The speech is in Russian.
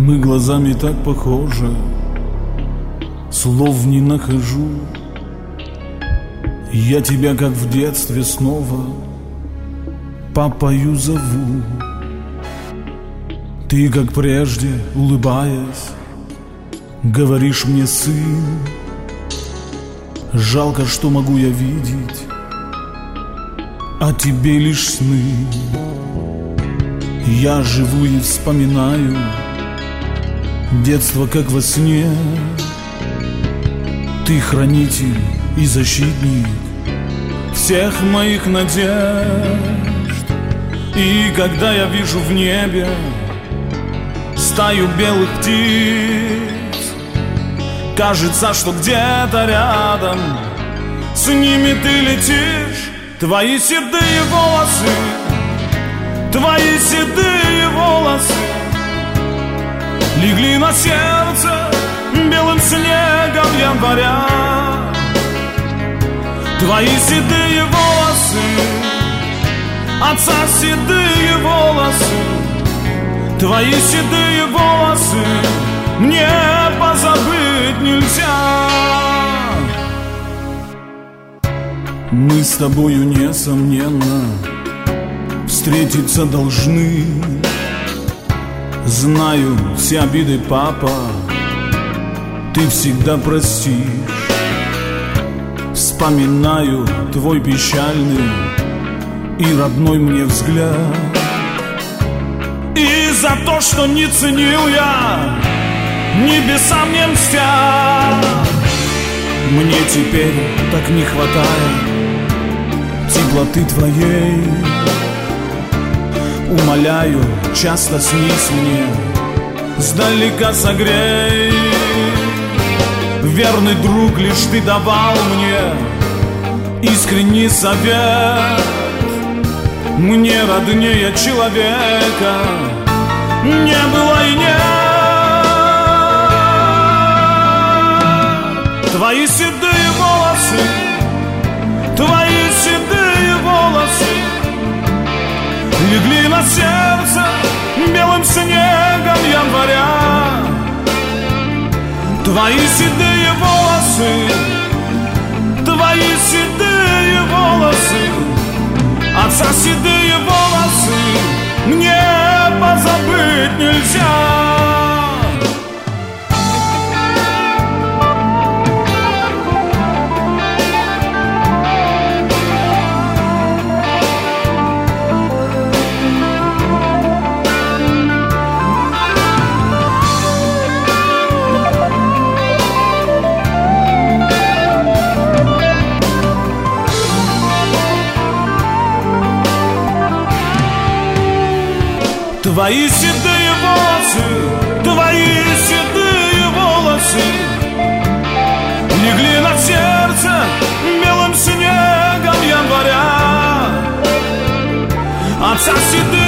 Мы глазами так похожи, слов не нахожу. Я тебя, как в детстве, снова папою зову. Ты, как прежде, улыбаясь, говоришь мне: сын. Жалко, что могу я видеть о тебе лишь сны. Я живу и вспоминаю детство, как во сне. Ты хранитель и защитник всех моих надежд. И когда я вижу в небе стаю белых птиц, кажется, что где-то рядом с ними ты летишь. Твои седые волосы, твои седые волосы легли на сердце белым снегом января. Твои седые волосы, отца седые волосы, твои седые волосы мне позабыть нельзя. Мы с тобою, несомненно, встретиться должны. Знаю все обиды, папа, ты всегда простишь. Вспоминаю твой печальный и родной мне взгляд. И за то, что не ценил я, небесам не мстят. Мне теперь так не хватает теплоты твоей. Умоляю, часто снись мне, сдалека согрей. Верный друг, лишь ты давал мне искренний совет. Мне роднее человека не было и нет. Твои седые волосы, твои седые волосы легли на сердце белым снегом января. Твои седые волосы, твои седые волосы, отца седые волосы мне позабыть нельзя. Твои седые волосы, твои седые волосы легли на сердце белым снегом января. Отца седые